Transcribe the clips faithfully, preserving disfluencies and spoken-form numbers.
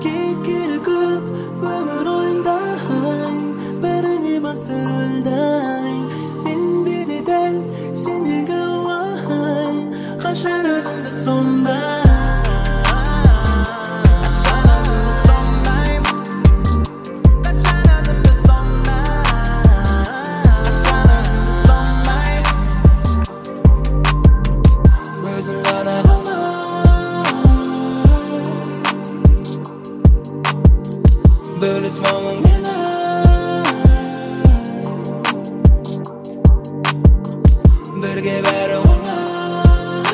Kekir көп өмір ойындай, бәріне бастырылдай. Менде де дәл сендегі уай, қашан өзімді сондай. Bölüs molun meni birge bari olar.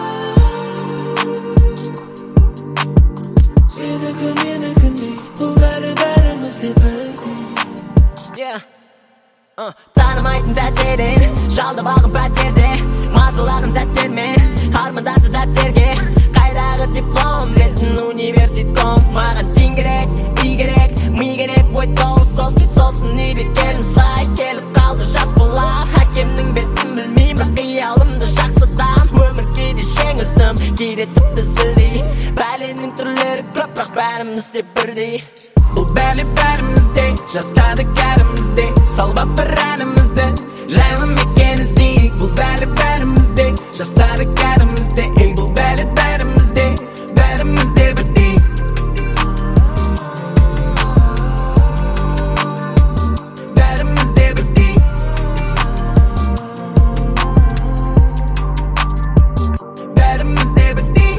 Seniki meniki bu bari barimizde birdek. Yeah. Uh, tanımaydım dertlerin, жалды бағым пәтерде, мазалағым сәттермен, армандарды дәптерге, қайдағы диплом, ретін университком, маған тен керек, үй керек, ми керек, ой толы сосын, сосын үйде келім сұрай, келіп қалды жас бала, әкемнің бетін білмейм, бірақ қиялымды жақсыдам, өмірге де жеңілдім, кейде тіпті сілдей, бәленің түрлері көп, бірақ бәріміз де бірдей. Бұл бәле бәрімізде, жастадық кәрімізде, салбап бір әнімізді, жайлы мекен іздейік. Бұл бәле бәрімізде, жастадық кәрімізде, ей, бұл бәле бәрімізде, бәрімізде бірдей. Бәрімізде бірдей. Бәрімізде бірдей.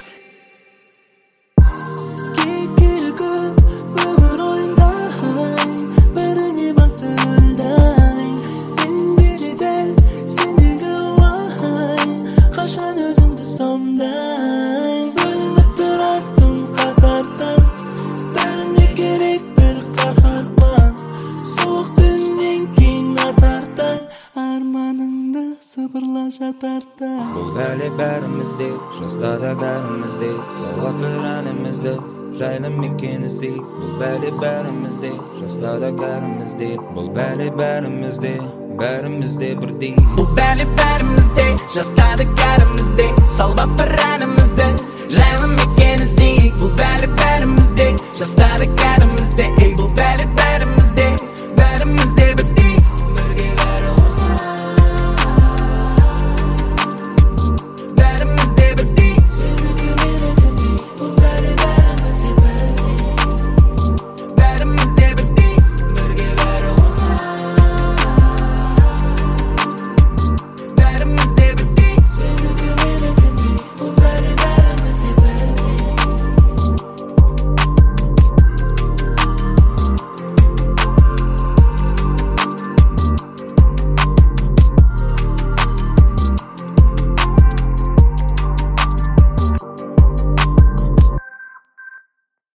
Kekir көп өмір ойындай, бәріне бастырылдай. Менде де дәл сендегі уай, қашан өзімді сондай. Бөлініп тұратын қатардан, бәріне керек бір қаһарман. Суық түннен кейін атардай, арманыңды сыбырла жатарда. Бұл бәле бәрімізде, жастада кәрімізде, салғап бір әнімізді, жайлы мекен іздейік. Бұл бәле бәрімізде, жастада кәрімізде, бұл бәле бәрімізде, бәрімізде бірдей. Бұл бәле бәрімізде, жастады кәрімізде, салбап бір әнімізді, жайлы мекен іздейік.